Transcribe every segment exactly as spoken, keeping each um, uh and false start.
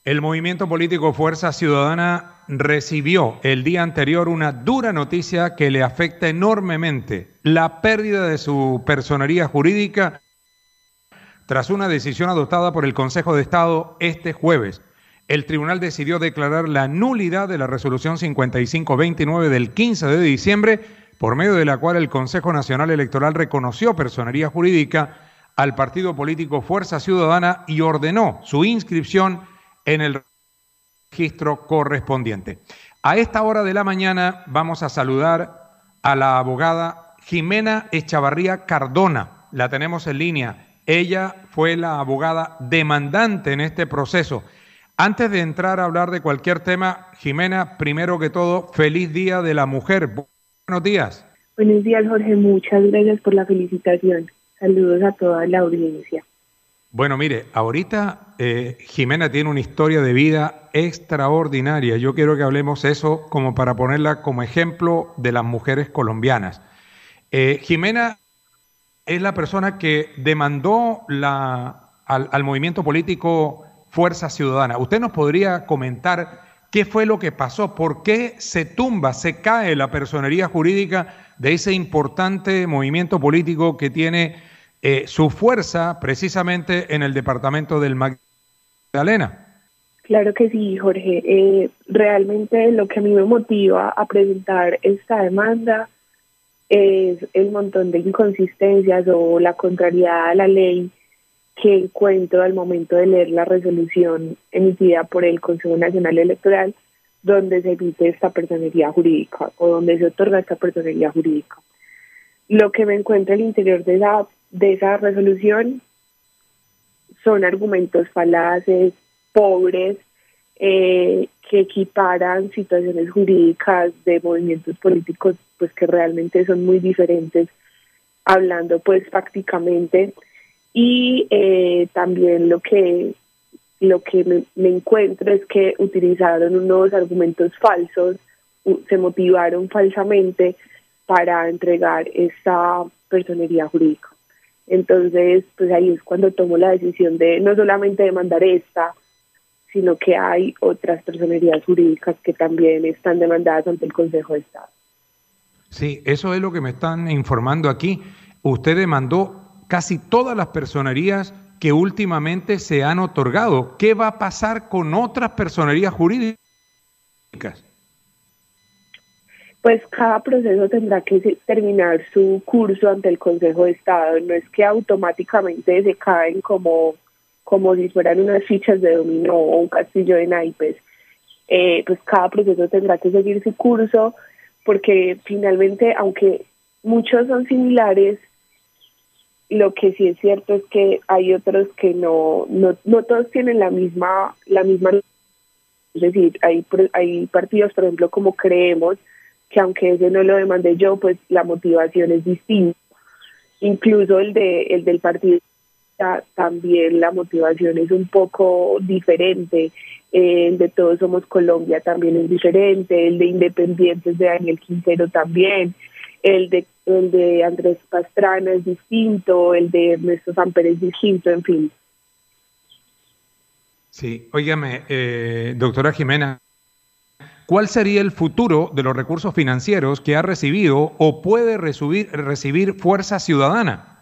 El movimiento político Fuerza Ciudadana recibió el día anterior una dura noticia que le afecta enormemente: la pérdida de su personería jurídica tras una decisión adoptada por el Consejo de Estado este jueves. El tribunal decidió declarar la nulidad de la resolución cincuenta y cinco veintinueve del quince de diciembre, por medio de la cual el Consejo Nacional Electoral reconoció personería jurídica al partido político Fuerza Ciudadana y ordenó su inscripción en el registro correspondiente. A esta hora de la mañana vamos a saludar a la abogada Jimena Echavarría Cardona. La tenemos en línea. Ella fue la abogada demandante en este proceso. Antes de entrar a hablar de cualquier tema, Jimena, primero que todo, feliz Día de la Mujer. Buenos días. Buenos días, Jorge. Muchas gracias por la felicitación. Saludos a toda la audiencia. Bueno, mire, ahorita eh, Jimena tiene una historia de vida extraordinaria. Yo quiero que hablemos eso como para ponerla como ejemplo de las mujeres colombianas. Eh, Jimena es la persona que demandó la, al, al movimiento político Fuerza Ciudadana. ¿Usted nos podría comentar qué fue lo que pasó? ¿Por qué se tumba, se cae la personería jurídica de ese importante movimiento político que tiene eh, su fuerza precisamente en el departamento del Magdalena? Claro que sí, Jorge. Eh, realmente lo que a mí me motiva a presentar esta demanda es el montón de inconsistencias o la contrariedad a la ley que encuentro al momento de leer la resolución emitida por el Consejo Nacional Electoral, donde se emite esta personería jurídica o donde se otorga esta personería jurídica. Lo que me encuentro al interior de esa, de esa resolución son argumentos falaces, pobres, eh, que equiparan situaciones jurídicas de movimientos políticos pues que realmente son muy diferentes, hablando pues prácticamente. Y eh, también lo que lo que me, me encuentro es que utilizaron unos argumentos falsos, u, se motivaron falsamente para entregar esta personería jurídica. Entonces, pues ahí es cuando tomo la decisión de no solamente demandar esta, sino que hay otras personerías jurídicas que también están demandadas ante el Consejo de Estado. Sí, eso es lo que me están informando aquí. Usted demandó casi todas las personerías que últimamente se han otorgado. ¿Qué va a pasar con otras personerías jurídicas? Pues cada proceso tendrá que terminar su curso ante el Consejo de Estado. No es que automáticamente se caen como, como si fueran unas fichas de dominó o un castillo de naipes. Eh, pues cada proceso tendrá que seguir su curso, porque finalmente, aunque muchos son similares, lo que sí es cierto es que hay otros que no, no, no todos tienen la misma, la misma, es decir, hay, hay partidos, por ejemplo, como Creemos, que aunque ese no lo demandé yo, pues la motivación es distinta. Incluso el de el del partido también la motivación es un poco diferente. Eh, el de Todos Somos Colombia también es diferente, el de Independientes de Daniel Quintero también, el de el de Andrés Pastrana es distinto, el de Ernesto Samper es distinto, en fin. Sí, óigame, eh, doctora Jimena, ¿cuál sería el futuro de los recursos financieros que ha recibido o puede recibir, recibir Fuerza Ciudadana?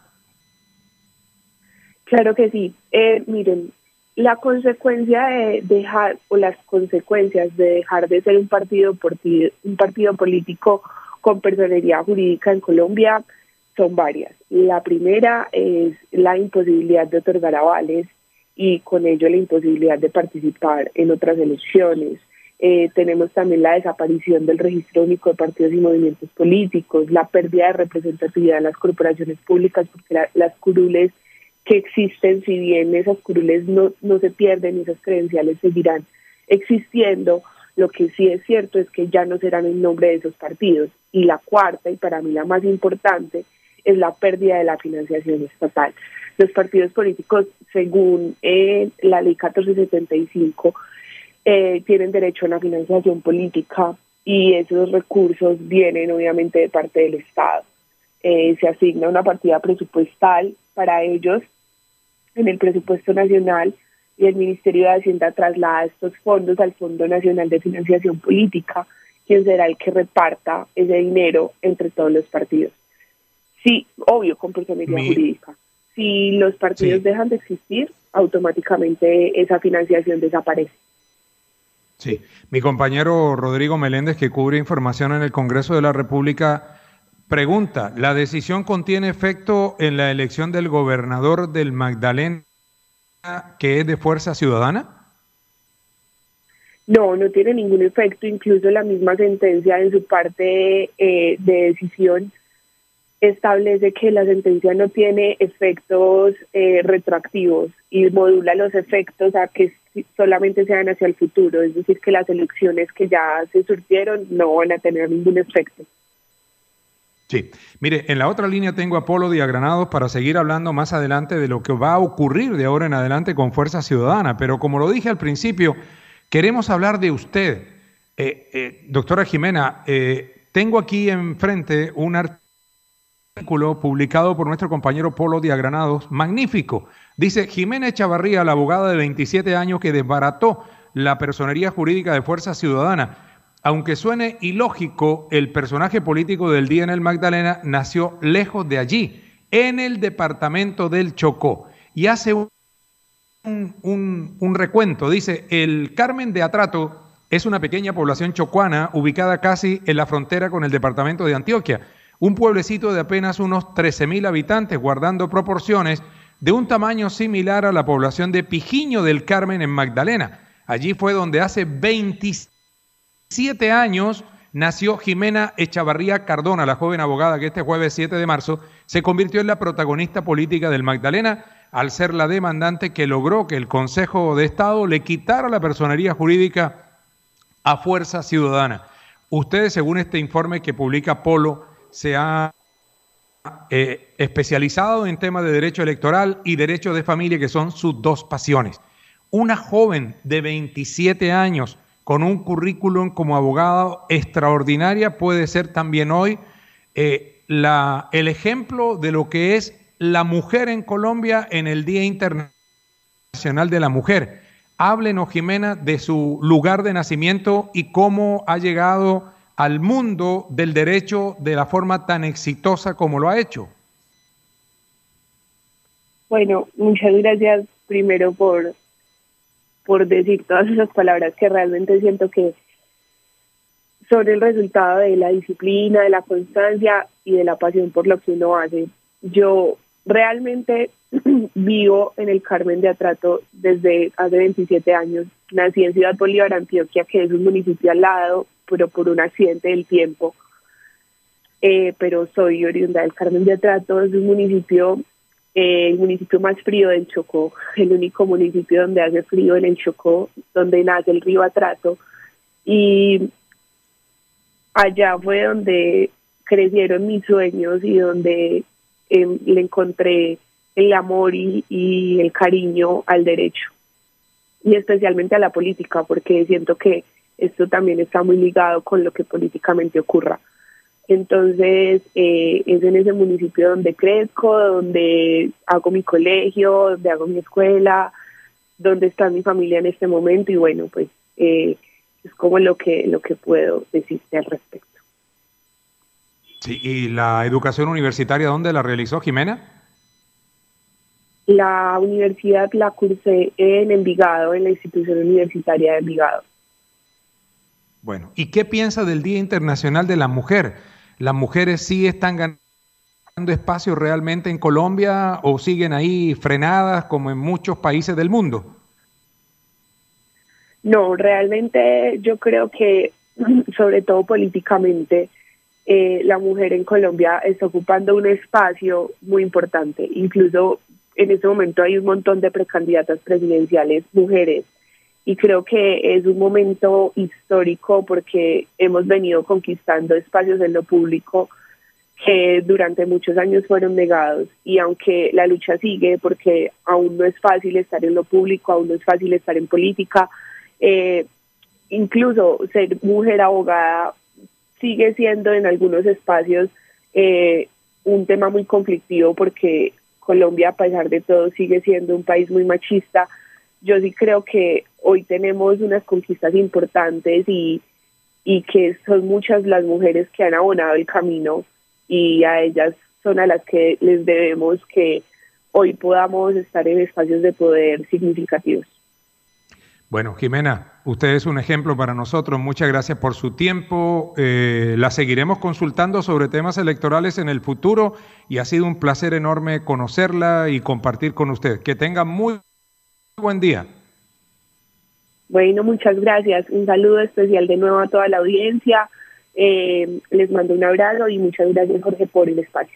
Claro que sí. Eh, miren, la consecuencia de dejar, o las consecuencias de dejar de ser un partido, un partido político con personería jurídica en Colombia son varias. La primera es la imposibilidad de otorgar avales y con ello la imposibilidad de participar en otras elecciones. Eh, tenemos también la desaparición del registro único de partidos y movimientos políticos, la pérdida de representatividad en las corporaciones públicas, porque la, las curules que existen, si bien esas curules no, no se pierden, esas credenciales seguirán existiendo. Lo que sí es cierto es que ya no serán en nombre de esos partidos. Y la cuarta, y para mí la más importante, es la pérdida de la financiación estatal. Los partidos políticos, según eh, la ley catorce setenta y cinco, eh, tienen derecho a una financiación política y esos recursos vienen obviamente de parte del Estado. Eh, se asigna una partida presupuestal para ellos en el presupuesto nacional y el Ministerio de Hacienda traslada estos fondos al Fondo Nacional de Financiación Política, quien será el que reparta ese dinero entre todos los partidos. Sí, obvio, con personería Mi... jurídica. Si los partidos sí. dejan de existir, automáticamente esa financiación desaparece. Sí, mi compañero Rodrigo Meléndez, que cubre información en el Congreso de la República, pregunta, ¿la decisión contiene efecto en la elección del gobernador del Magdalena, que es de Fuerza Ciudadana? No, no tiene ningún efecto, incluso la misma sentencia en su parte eh, de decisión establece que la sentencia no tiene efectos eh, retroactivos y modula los efectos a que solamente sean hacia el futuro, es decir, que las elecciones que ya se surtieron no van a tener ningún efecto. Sí, mire, en la otra línea tengo a Polo Diagranados para seguir hablando más adelante de lo que va a ocurrir de ahora en adelante con Fuerza Ciudadana, pero como lo dije al principio, queremos hablar de usted. Eh, eh, doctora Jimena, eh, tengo aquí enfrente un artículo publicado por nuestro compañero Polo Diagranados, magnífico. Dice, Jimena Echavarría, la abogada de veintisiete años que desbarató la personería jurídica de Fuerza Ciudadana. Aunque suene ilógico, el personaje político del día en el Magdalena nació lejos de allí, en el departamento del Chocó. Y hace un, un, un recuento, dice, el Carmen de Atrato es una pequeña población chocuana ubicada casi en la frontera con el departamento de Antioquia, un pueblecito de apenas unos trece mil habitantes, guardando proporciones de un tamaño similar a la población de Pijiño del Carmen en Magdalena. Allí fue donde hace veintisiete años nació Jimena Echavarría Cardona, la joven abogada que este jueves siete de marzo se convirtió en la protagonista política del Magdalena al ser la demandante que logró que el Consejo de Estado le quitara la personería jurídica a Fuerza Ciudadana. Ustedes, según este informe que publica Polo, se ha eh, especializado en temas de derecho electoral y derecho de familia, que son sus dos pasiones. Una joven de veintisiete años con un currículum como abogado extraordinaria puede ser también hoy eh, la, el ejemplo de lo que es la mujer en Colombia en el Día Internacional de la Mujer. Háblenos, Jimena, de su lugar de nacimiento y cómo ha llegado al mundo del derecho de la forma tan exitosa como lo ha hecho. Bueno, muchas gracias primero por, por decir todas esas palabras que realmente siento que son el resultado de la disciplina, de la constancia y de la pasión por lo que uno hace. Yo realmente vivo en el Carmen de Atrato desde hace veintisiete años. Nací en Ciudad Bolívar, Antioquia, que es un municipio al lado, pero por un accidente del tiempo. Eh, pero soy oriunda del Carmen de Atrato, es un municipio, eh, el municipio más frío del Chocó, el único municipio donde hace frío en el Chocó, donde nace el río Atrato. Y allá fue donde crecieron mis sueños y donde eh, le encontré el amor y, y el cariño al derecho y especialmente a la política, porque siento que esto también está muy ligado con lo que políticamente ocurra. Entonces eh, es en ese municipio donde crezco, donde hago mi colegio, donde hago mi escuela, donde está mi familia en este momento y bueno, pues eh, es como lo que, lo que puedo decirte al respecto. Sí, ¿y la educación universitaria dónde la realizó, Jimena? La universidad la cursé en Envigado, en la institución universitaria de Envigado. Bueno, ¿y qué piensa del Día Internacional de la Mujer? ¿Las mujeres sí están ganando espacio realmente en Colombia o siguen ahí frenadas como en muchos países del mundo? No, realmente yo creo que, sobre todo políticamente, eh, la mujer en Colombia está ocupando un espacio muy importante. Incluso en este momento hay un montón de precandidatas presidenciales mujeres y creo que es un momento histórico porque hemos venido conquistando espacios en lo público que durante muchos años fueron negados y aunque la lucha sigue porque aún no es fácil estar en lo público, aún no es fácil estar en política, eh, incluso ser mujer abogada sigue siendo en algunos espacios eh, un tema muy conflictivo porque Colombia, a pesar de todo, sigue siendo un país muy machista, yo sí creo que hoy tenemos unas conquistas importantes y, y que son muchas las mujeres que han abonado el camino, y a ellas son a las que les debemos que hoy podamos estar en espacios de poder significativos. Bueno, Jimena, usted es un ejemplo para nosotros. Muchas gracias por su tiempo. Eh, la seguiremos consultando sobre temas electorales en el futuro y ha sido un placer enorme conocerla y compartir con usted. Que tenga muy buen día. Bueno, muchas gracias. Un saludo especial de nuevo a toda la audiencia. Eh, les mando un abrazo y muchas gracias, Jorge, por el espacio.